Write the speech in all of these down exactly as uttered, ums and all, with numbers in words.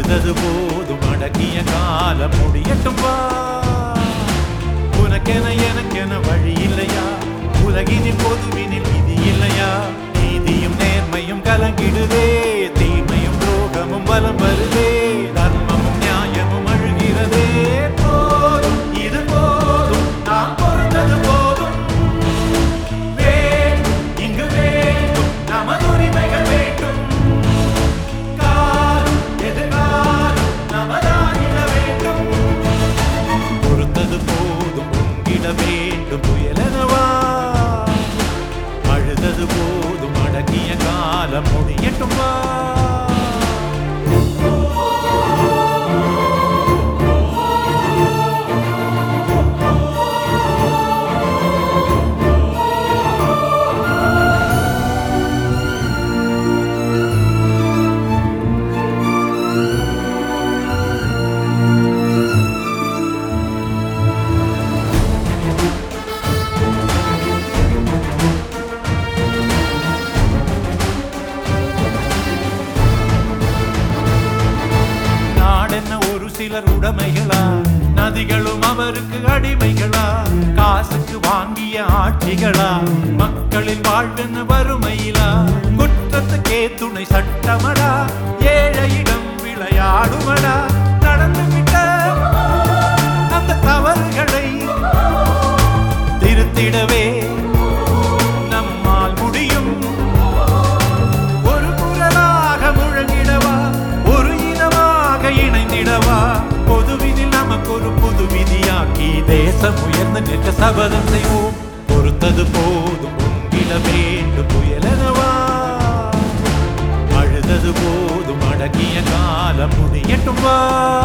அழுதது போதும் அடக்கிய காலம் முடியட்டும் வா. உனக்கென எனக்கென வழி இல்லையா? உலகினில் பொதுவினில் விதி இல்லையா? நீதியும் நேர்மையும் கலங்கிடுதே, தீமையும் துரோகமும் வலம் வருதே, தர்மமும் நியாயமும் அழுகிறதே. போதும் இது போதும், நாம் பொறுத்தது போதும். வேண்டும் இங்கு வேண்டும், நமது உரிமைகள் வேண்டும். காலம் எதிர்காலம் நமதாகிட வேண்டும். பொறுத்தது போதும், பொங்கிட வேண்டும் புயலெனவா. அழுதது போதும் அடக்கிய காலம் முடியட்டும் வா. சிலர் உடைமைகளா, நதிகளும் அவருக்கு அடிமைகளா, காசுக்கு வாங்கிய ஆட்சிகளா, மக்களின் வாழ்வென்ன வறுமையிலா, குற்றத்துக்கே துணை சட்டமடா, ஏழையிடம் விளையாடுமடா. நடந்துவிட்ட அந்த தவறுகளை திருத்திடவே நம்மால் முடியும். ஒரு குரலாக முழங்கிடவா, ஒரு இனமாக இணைந்திடவா. பொதுவினில் நமக்கு ஒரு புது விதியாக்கி தேசம் உயர்ந்து நிற்க சபதம் செய்வோம். பொறுத்தது போதும், பொங்கிட வேண்டும் புயலெனவா. அழுதது போதும் அடக்கிய காலம் முடியட்டும் வா.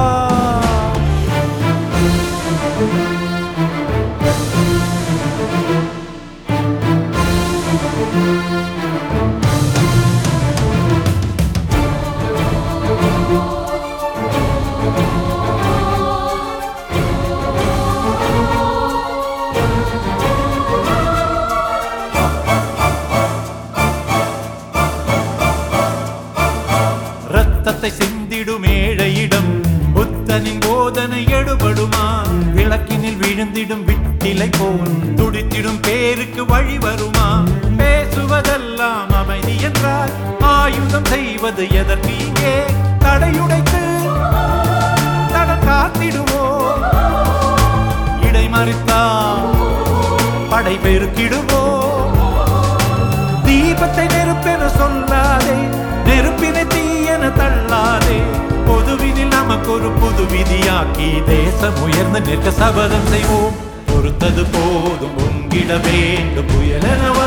ரத்தத்தை சிந்திடும் ஏழையிடம் புத்தனின் போதனை எடுபடுமா? விளக்கினில் விழுந்திடும் விட்டிலை போல் துடித்திடும் பேருக்கு வழி வருமா? பேசுவதெல்லாம் அமைதி என்றால் ஆயுதம் செய்வது எதற்கு? இங்கே தடையுடைத்து தடம் காத்திடுவோம். இடைமறித்தால் படை பெருக்கிடுவோம். தீபத்தை நெருப்பென சொல்லாதே, நெருப்பினை தீயென தள்ளாதே. பொதுவினில் நமக்கு ஒரு புது விதியாக்கி தேசம் உயர்ந்து நிற்க சபதம் செய்வோம். பொறுத்தது போதும், பொங்கிட வேண்டும் புயலெனவா.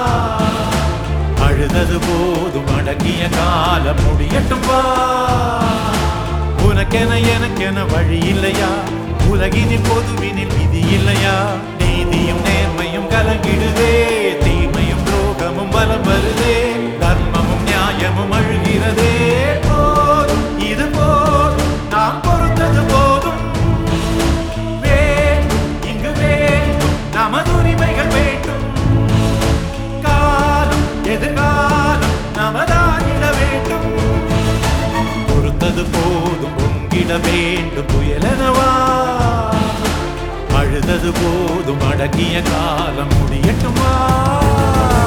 அழுதது போதும் அடக்கிய காலம் முடியட்டும் வா. உனக்கென எனக்கென வழி இல்லையா? உலகினில் பொதுவினில் விதி இல்லையா? நீதியும் நேர்மையும் கலங்கிடுதே, தீமையும் துரோகமும் வலம் வருதே, தர்மமும் நியாயமும் அழுகிறதே. போதும் இது போதும், நாம் பொறுத்தது போதும். வேண்டும் இங்கு வேண்டும், நமது உரிமைகள் வேண்டும். காலம் எதிர்காலம் நமதாகிட வேண்டும். பொறுத்தது போதும், பொங்கிட வேண்டும் புயலெனவா. அழுதது போதும் அடக்கிய காலம் முடியட்டும் வா.